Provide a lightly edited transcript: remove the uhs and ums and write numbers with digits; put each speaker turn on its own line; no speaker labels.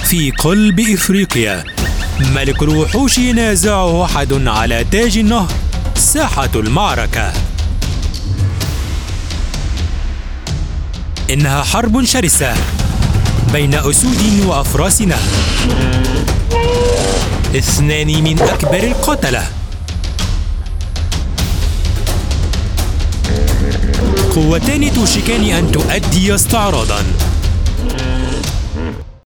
في قلب إفريقيا، ملك الوحوش ينازعه أحد على تاج النهر. ساحة المعركة. إنها حرب شرسة بين أسود وأفراس نهر، اثنان من أكبر القتلة. قوتان توشكان أن تؤدي استعراضاً.